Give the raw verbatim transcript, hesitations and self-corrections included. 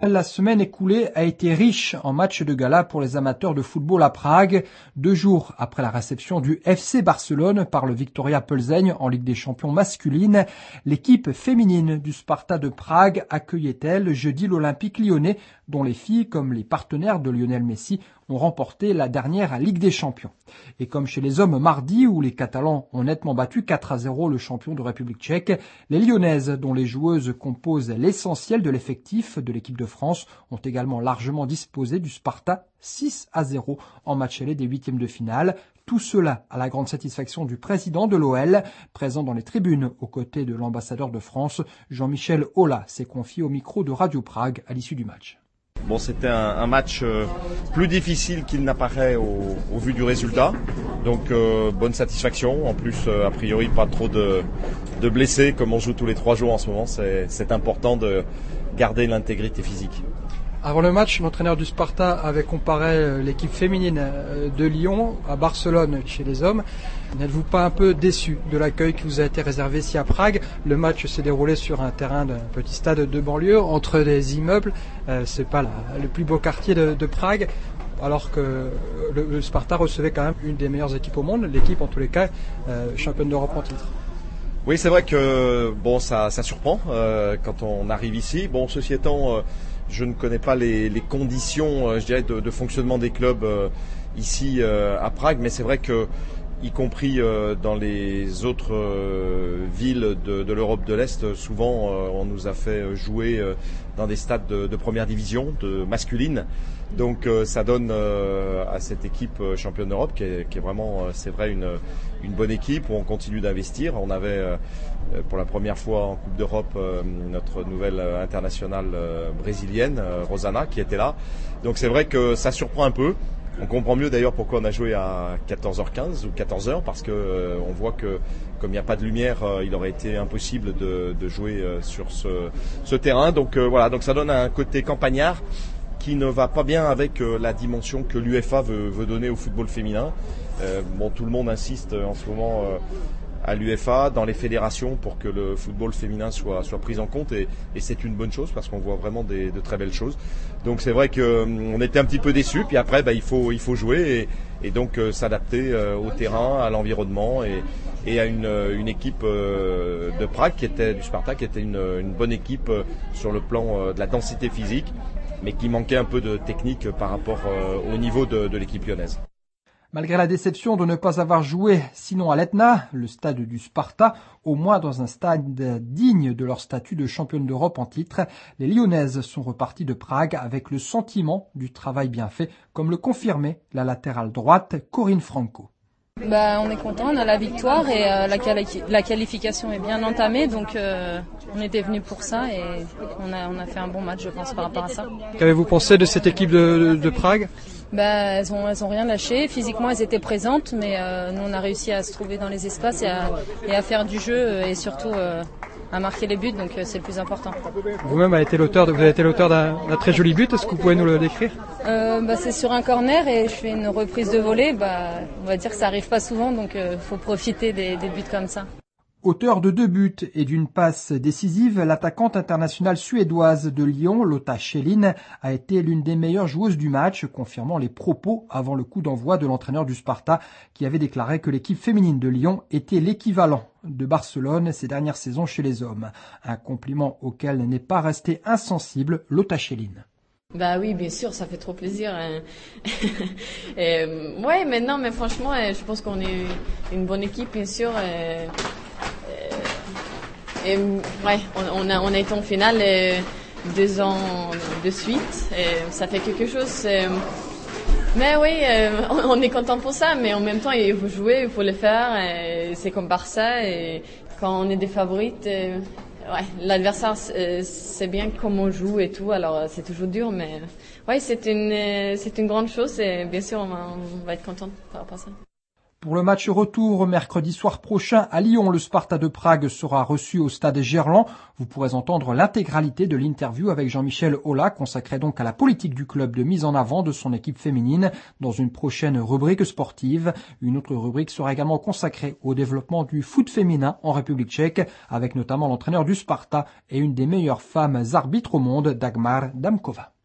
La semaine écoulée a été riche en matchs de gala pour les amateurs de football à Prague. Deux jours après la réception du F C Barcelone par le Viktoria Plzeň en Ligue des Champions masculine, l'équipe féminine du Sparta de Prague accueillait-elle jeudi l'Olympique lyonnais, dont les filles, comme les partenaires de Lionel Messi, ont remporté la dernière Ligue des Champions. Et comme chez les hommes mardi, où les Catalans ont nettement battu quatre à zéro le champion de République tchèque, les Lyonnaises, dont les joueuses composent l'essentiel de l'effectif de l'équipe de France, ont également largement disposé du Sparta six à zéro en match aller des huitièmes de finale. Tout cela à la grande satisfaction du président de l'O L, présent dans les tribunes aux côtés de l'ambassadeur de France, Jean-Michel Aulas, s'est confié au micro de Radio Prague à l'issue du match. Bon, c'était un, un match euh, plus difficile qu'il n'apparaît au, au vu du résultat. Donc, euh, bonne satisfaction. En plus, euh, a priori, pas trop de, de blessés. Comme on joue tous les trois jours en ce moment, c'est, c'est important de garder l'intégrité physique. Avant le match, l'entraîneur du Sparta avait comparé l'équipe féminine de Lyon à Barcelone chez les hommes. N'êtes-vous pas un peu déçu de l'accueil qui vous a été réservé ici à Prague? Le match s'est déroulé sur un terrain d'un petit stade de banlieue, entre des immeubles. Euh, c'est pas la, le plus beau quartier de, de Prague, alors que le, le Sparta recevait quand même une des meilleures équipes au monde, l'équipe en tous les cas euh, championne d'Europe en titre. Oui, c'est vrai que bon, ça, ça surprend euh, quand on arrive ici. Bon, ceci étant, euh, je ne connais pas les, les conditions, euh, je dirais, de, de fonctionnement des clubs euh, ici euh, à Prague, mais c'est vrai que, y compris euh, dans les autres euh, villes de, de l'Europe de l'Est, souvent euh, on nous a fait jouer euh, dans des stades de, de première division, de masculine. Donc euh, ça donne euh, à cette équipe euh, championne d'Europe, qui est, qui est vraiment, euh, c'est vrai, une, une bonne équipe où on continue d'investir. On avait euh, pour la première fois en Coupe d'Europe euh, notre nouvelle euh, internationale euh, brésilienne, euh, Rosana, qui était là. Donc c'est vrai que ça surprend un peu. On comprend mieux d'ailleurs pourquoi on a joué à quatorze heures quinze ou quatorze heures, parce que euh, on voit que comme il n'y a pas de lumière, euh, il aurait été impossible de, de jouer euh, sur ce, ce terrain. Donc euh, voilà, donc ça donne un côté campagnard qui ne va pas bien avec euh, la dimension que l'UEFA veut, veut donner au football féminin. Euh, bon, tout le monde insiste en ce moment euh, à l'UEFA, dans les fédérations, pour que le football féminin soit, soit pris en compte, et, et c'est une bonne chose parce qu'on voit vraiment des, de très belles choses. Donc c'est vrai qu'on était un petit peu déçus, puis après bah, il faut, il faut jouer et, et donc euh, s'adapter euh, au terrain, à l'environnement et, et à une, une équipe euh, de Prague qui était, du Sparta, qui était une, une bonne équipe euh, sur le plan euh, de la densité physique, mais qui manquait un peu de technique par rapport euh, au niveau de, de l'équipe lyonnaise. Malgré la déception de ne pas avoir joué, sinon à l'Etna, le stade du Sparta, au moins dans un stade digne de leur statut de championne d'Europe en titre, les Lyonnaises sont reparties de Prague avec le sentiment du travail bien fait, comme le confirmait la latérale droite Corinne Franco. Bah, on est content, on a la victoire et euh, la, quali- la qualification est bien entamée, donc euh, on était venu pour ça et on a, on a fait un bon match, je pense, par rapport à ça. Qu'avez-vous pensé de cette équipe de, de, de Prague? Bah, elles ont, elles ont rien lâché. Physiquement, elles étaient présentes, mais euh, nous, on a réussi à se trouver dans les espaces et à, et à faire du jeu et surtout euh, à marquer les buts, donc euh, c'est le plus important. Vous-même avez été l'auteur de, vous avez été l'auteur d'un, d'un très joli but. Est-ce que vous pouvez nous le décrire? euh, bah, C'est sur un corner et je fais une reprise de volée. Bah, on va dire que ça arrive pas souvent, donc il euh, faut profiter des, des buts comme ça. Auteur de deux buts et d'une passe décisive, l'attaquante internationale suédoise de Lyon, Lotta Schelin, a été l'une des meilleures joueuses du match, confirmant les propos avant le coup d'envoi de l'entraîneur du Sparta, qui avait déclaré que l'équipe féminine de Lyon était l'équivalent de Barcelone ces dernières saisons chez les hommes. Un compliment auquel n'est pas resté insensible Lotta Schelin. Bah oui, bien sûr, ça fait trop plaisir. Hein. et, ouais, mais non, mais franchement, je pense qu'on est une bonne équipe, bien sûr. Et, et ouais, on, on a on a été en finale deux ans de suite. Et ça fait quelque chose. Et, mais oui, on, on est content pour ça, mais en même temps, il faut jouer, il faut le faire. Et c'est comme Barça. Et quand on est des favorites. Et, Ouais, l'adversaire, c'est bien comment on joue et tout, alors c'est toujours dur, mais ouais, c'est une, c'est une grande chose et bien sûr, on va, on va être content par rapport à ça. Pour le match retour, mercredi soir prochain à Lyon, le Sparta de Prague sera reçu au stade Gerland. Vous pourrez entendre l'intégralité de l'interview avec Jean-Michel Aulas, consacré donc à la politique du club de mise en avant de son équipe féminine dans une prochaine rubrique sportive. Une autre rubrique sera également consacrée au développement du foot féminin en République tchèque, avec notamment l'entraîneur du Sparta et une des meilleures femmes arbitres au monde, Dagmar Damkova.